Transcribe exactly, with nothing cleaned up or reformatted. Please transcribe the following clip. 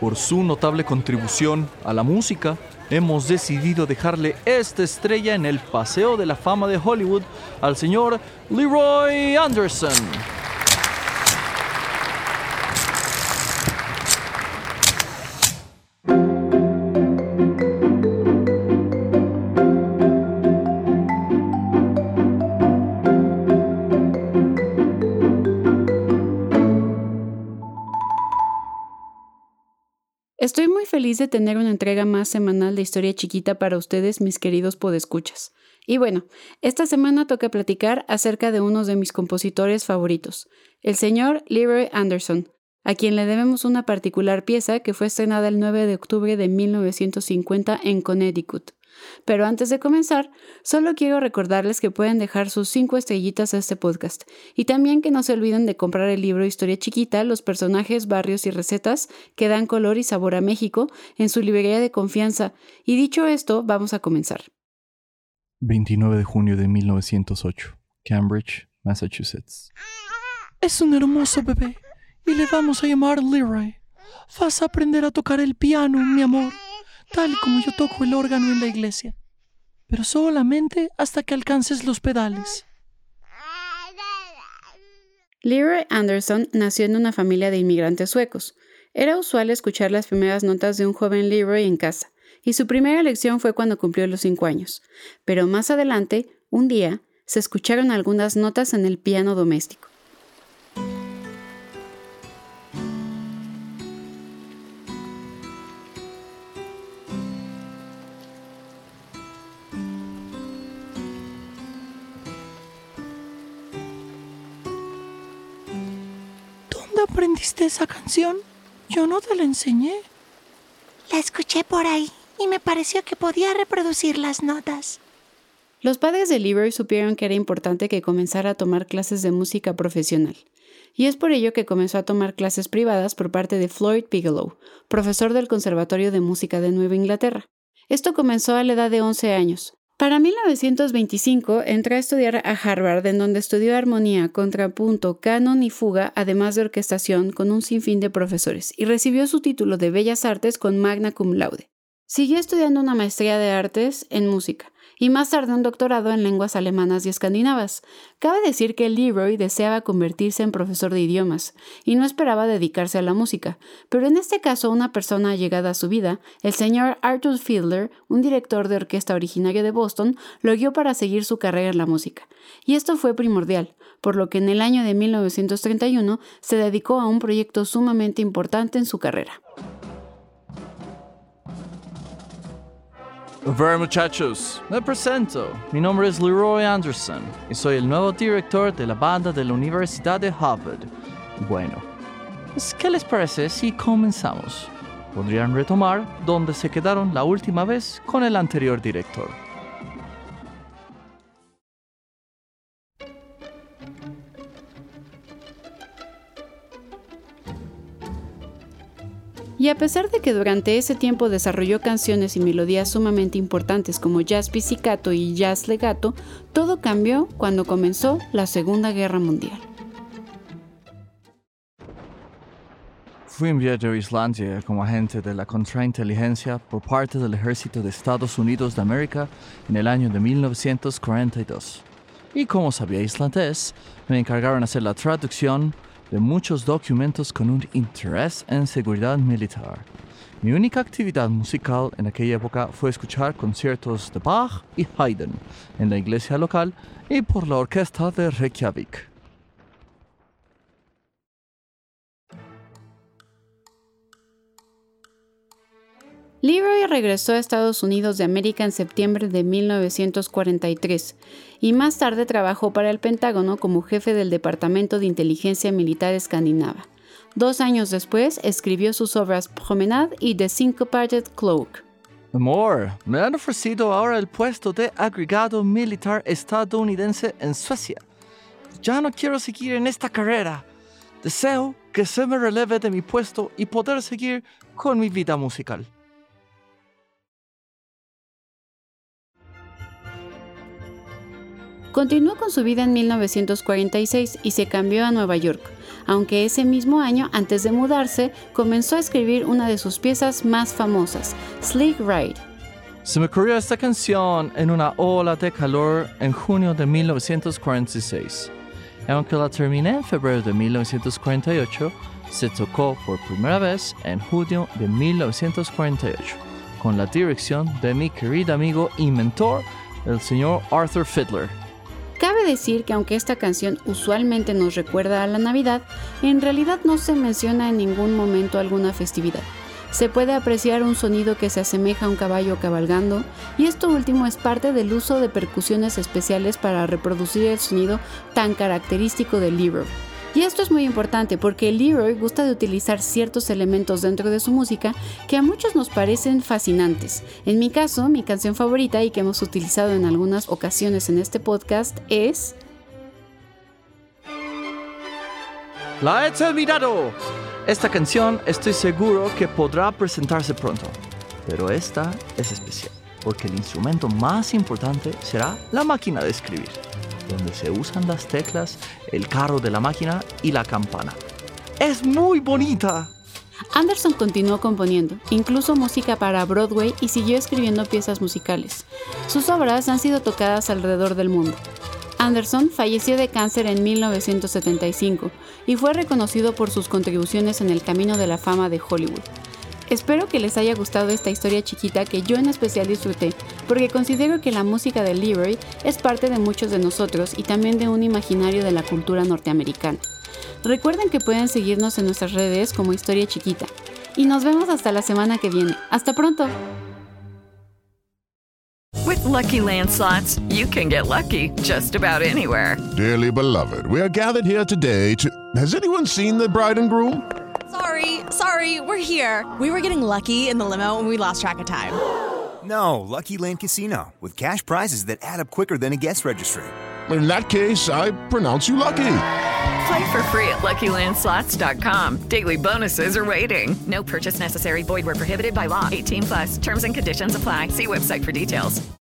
Por su notable contribución a la música, hemos decidido dejarle esta estrella en el Paseo de la Fama de Hollywood al señor Leroy Anderson. Estoy muy feliz de tener una entrega más semanal de Historia Chiquita para ustedes, mis queridos podescuchas. Y bueno, esta semana toca platicar acerca de uno de mis compositores favoritos, el señor Leroy Anderson, a quien le debemos una particular pieza que fue estrenada el nueve de octubre de mil novecientos cincuenta en Connecticut. Pero antes de comenzar, solo quiero recordarles que pueden dejar sus cinco estrellitas a este podcast y también que no se olviden de comprar el libro Historia Chiquita, los personajes, barrios y recetas que dan color y sabor a México en su librería de confianza. Y dicho esto, vamos a comenzar. veintinueve de junio de mil novecientos ocho, Cambridge, Massachusetts. Es un hermoso bebé y le vamos a llamar Leroy. Vas a aprender a tocar el piano, mi amor, tal como yo toco el órgano en la iglesia, pero solamente hasta que alcances los pedales. Leroy Anderson nació en una familia de inmigrantes suecos. Era usual escuchar las primeras notas de un joven Leroy en casa, y su primera lección fue cuando cumplió los cinco años. Pero más adelante, un día, se escucharon algunas notas en el piano doméstico. ¿Dónde aprendiste esa canción? Yo no te la enseñé. La escuché por ahí y me pareció que podía reproducir las notas. Los padres de Leroy supieron que era importante que comenzara a tomar clases de música profesional. Y es por ello que comenzó a tomar clases privadas por parte de Floyd Bigelow, profesor del Conservatorio de Música de Nueva Inglaterra. Esto comenzó a la edad de once años. Para mil novecientos veinticinco entró a estudiar a Harvard, en donde estudió armonía, contrapunto, canon y fuga, además de orquestación, con un sinfín de profesores, y recibió su título de Bellas Artes con magna cum laude. Siguió estudiando una maestría de artes en música, y más tarde un doctorado en lenguas alemanas y escandinavas. Cabe decir que Leroy deseaba convertirse en profesor de idiomas, y no esperaba dedicarse a la música, pero en este caso una persona allegada a su vida, el señor Arthur Fiedler, un director de orquesta originario de Boston, lo guió para seguir su carrera en la música. Y esto fue primordial, por lo que en el año de mil novecientos treinta y uno se dedicó a un proyecto sumamente importante en su carrera. A ver, muchachos, me presento. Mi nombre es Leroy Anderson y soy el nuevo director de la banda de la Universidad de Harvard. Bueno, pues, ¿qué les parece si comenzamos? Podrían retomar donde se quedaron la última vez con el anterior director. Y a pesar de que durante ese tiempo desarrolló canciones y melodías sumamente importantes como jazz pizzicato y jazz legato, todo cambió cuando comenzó la Segunda Guerra Mundial. Fui enviado a Islandia como agente de la contrainteligencia por parte del Ejército de Estados Unidos de América en el año de mil novecientos cuarenta y dos. Y como sabía islandés, me encargaron hacer la traducción de muchos documentos con un interés en seguridad militar. Mi única actividad musical en aquella época fue escuchar conciertos de Bach y Haydn en la iglesia local y por la orquesta de Reykjavik. Leroy regresó a Estados Unidos de América en septiembre de mil novecientos cuarenta y tres y más tarde trabajó para el Pentágono como jefe del Departamento de Inteligencia Militar Escandinava. Dos años después escribió sus obras Promenade y The Syncopated Cloak. Amor, me han ofrecido ahora el puesto de agregado militar estadounidense en Suecia. Ya no quiero seguir en esta carrera. Deseo que se me releve de mi puesto y poder seguir con mi vida musical. Continuó con su vida en mil novecientos cuarenta y seis y se cambió a Nueva York, aunque ese mismo año, antes de mudarse, comenzó a escribir una de sus piezas más famosas, Sleigh Ride. Se me ocurrió esta canción en una ola de calor en junio de mil novecientos cuarenta y seis. Aunque la terminé en febrero de mil novecientos cuarenta y ocho, se tocó por primera vez en junio de mil novecientos cuarenta y ocho, con la dirección de mi querido amigo y mentor, el señor Arthur Fiedler. Cabe decir que aunque esta canción usualmente nos recuerda a la Navidad, en realidad no se menciona en ningún momento alguna festividad. Se puede apreciar un sonido que se asemeja a un caballo cabalgando, y esto último es parte del uso de percusiones especiales para reproducir el sonido tan característico de Leroy. Y esto es muy importante porque Leroy gusta de utilizar ciertos elementos dentro de su música que a muchos nos parecen fascinantes. En mi caso, mi canción favorita y que hemos utilizado en algunas ocasiones en este podcast es... ¡La he terminado! Esta canción estoy seguro que podrá presentarse pronto, pero esta es especial porque el instrumento más importante será la máquina de escribir, donde se usan las teclas, el carro de la máquina y la campana. ¡Es muy bonita! Anderson continuó componiendo, incluso música para Broadway, y siguió escribiendo piezas musicales. Sus obras han sido tocadas alrededor del mundo. Anderson falleció de cáncer en mil novecientos setenta y cinco y fue reconocido por sus contribuciones en el camino de la fama de Hollywood. Espero que les haya gustado esta historia chiquita que yo en especial disfruté, porque considero que la música de Leroy es parte de muchos de nosotros y también de un imaginario de la cultura norteamericana. Recuerden que pueden seguirnos en nuestras redes como Historia Chiquita. Y nos vemos hasta la semana que viene. ¡Hasta pronto! With Lucky Land Slots, you can get lucky just about anywhere. Dearly beloved, we are gathered here today to... Has anyone seen the bride and groom? Sorry, sorry, we're here. We were getting lucky in the limo and we lost track of time. No, Lucky Land Casino, with cash prizes that add up quicker than a guest registry. In that case, I pronounce you lucky. Play for free at Lucky Land Slots dot com. Daily bonuses are waiting. No purchase necessary. Void where prohibited by law. eighteen plus. Terms and conditions apply. See website for details.